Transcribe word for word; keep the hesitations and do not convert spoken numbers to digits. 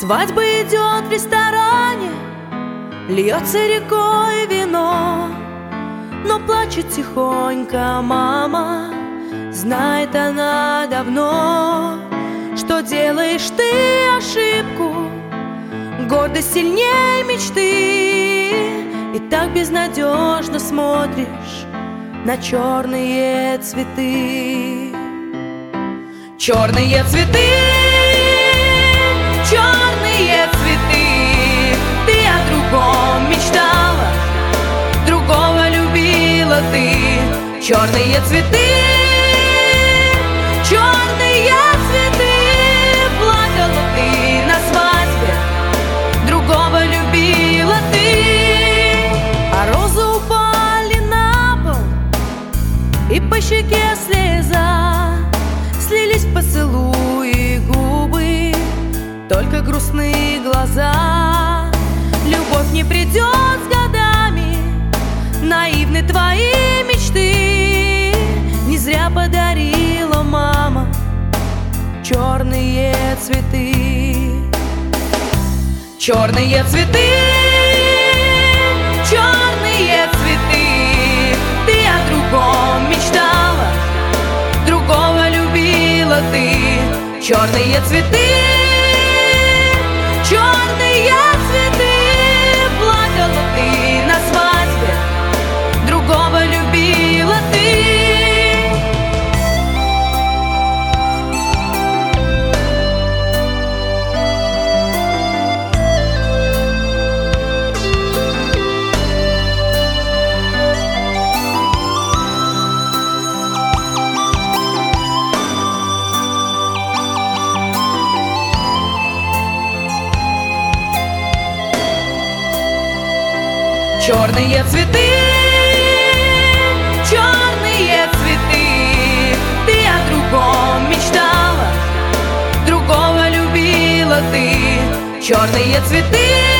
Свадьба идет в ресторане, льется рекой вино, но плачет тихонько мама, знает она давно, что делаешь ты ошибку, гордость сильнее мечты, и так безнадежно смотришь на черные цветы. Черные цветы, черные цветы, ты о другом мечтала, другого любила ты. Черные цветы, черные цветы, плакала ты на свадьбе, другого любила ты. А розы упали на пол, и по щеке слеза, слились в поцелуи губы, только грустные глаза. Любовь не придет с годами, наивны твои мечты. Не зря подарила мама черные цветы. Черные цветы, черные цветы, ты о другом мечтала, другого любила ты. Черные цветы, черные цветы, плакала ты на свадьбе, другого любила ты. Черные цветы, черные цветы, ты о другом мечтала, другого любила ты. Черные цветы.